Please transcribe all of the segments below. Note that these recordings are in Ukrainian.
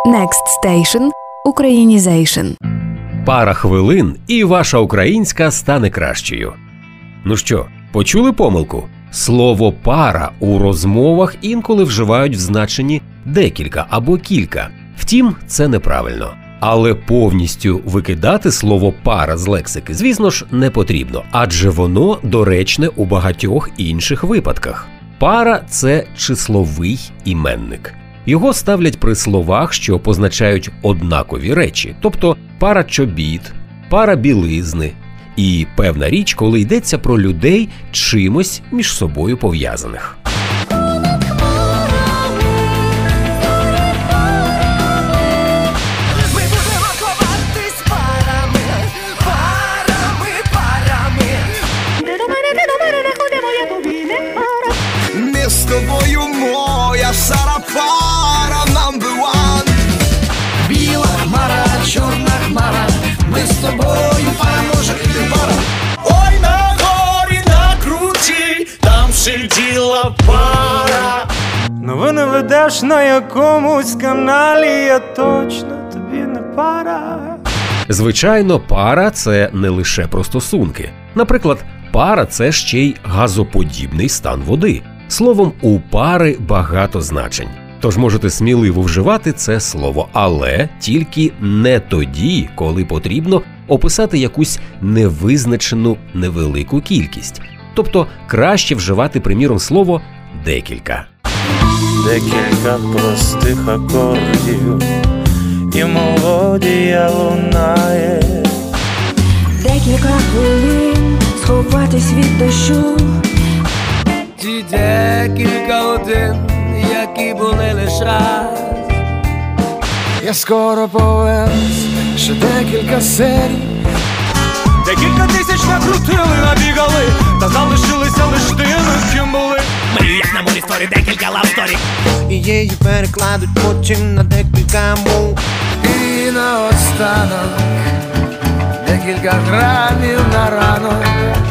Next Station – Українізейшн. Пара хвилин і ваша українська стане кращою. Ну що, почули помилку? Слово «пара» у розмовах інколи вживають в значенні «декілька» або «кілька». Втім, це неправильно. Але повністю викидати слово «пара» з лексики, звісно ж, не потрібно, адже воно доречне у багатьох інших випадках. Пара – це числовий іменник. Його ставлять при словах, що позначають однакові речі, тобто пара чобіт, пара білизни. І певна річ, коли йдеться про людей чимось між собою пов'язаних. Ми з тобою моя стара пара number one. Біла хмара, чорна хмара, ми з тобою пара, може і не пара. Ой, на горі, на круті, там сиділа пара. Новини ведеш на якомусь каналі, я точно тобі не пара. Звичайно, пара – це не лише про стосунки. Наприклад, пара – це ще й газоподібний стан води. Словом, у пари багато значень. Тож можете сміливо вживати це слово, але тільки не тоді, коли потрібно описати якусь невизначену невелику кількість. Тобто краще вживати, приміром, слово «декілька». Декілька простих акордів і мелодія лунає. Декілька хвилин сховатись від дощу. Ті декілька годин, які були лиш раз. Я скоро повернусь, ще декілька серій. Декілька тисяч накрутили, набігали, та залишилися лиш тими, ким були. Ми як на морі сторі, декілька лавсторі. І її перекладуть потім на декілька мов. І наостанок декілька грамів на ранок.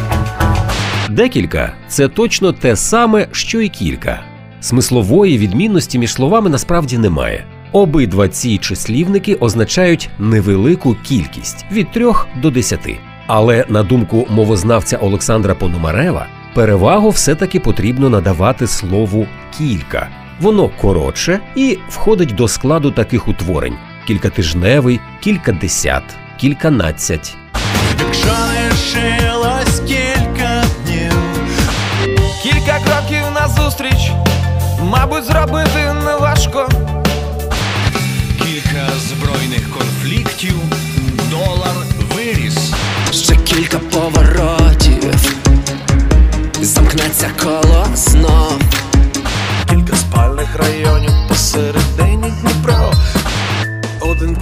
Декілька – це точно те саме, що і кілька. Смислової відмінності між словами насправді немає. Обидва ці числівники означають невелику кількість – від 3 до 10. Але, на думку мовознавця Олександра Пономарева, перевагу все-таки потрібно надавати слову «кілька». Воно коротше і входить до складу таких утворень – кількатижневий, кількадесят, кільканадцять. Якщо не лишилось кілька днів, Кілька кроків назустріч, мабуть, зробити неважко. кілька збройних конфліктів, долар виріс. Ще кілька поворотів, замкнеться коло знов. Кілька спальних районів посередині Дніпро. Один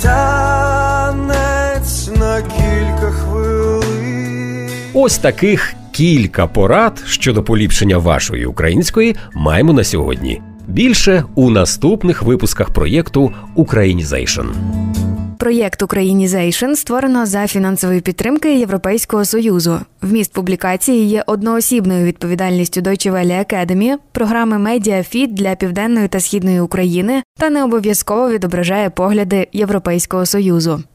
танець на кілька хвилин. Ось таких кілька порад щодо поліпшення вашої української маємо на сьогодні. Більше у наступних випусках проєкту «Українізейшн». Проєкт «Українізейшн» створено за фінансової підтримки Європейського Союзу. Вміст публікації є одноосібною відповідальністю Deutsche Welle Academy, програми «Медіафіт» для Південної та Східної України та не обов'язково відображає погляди Європейського Союзу.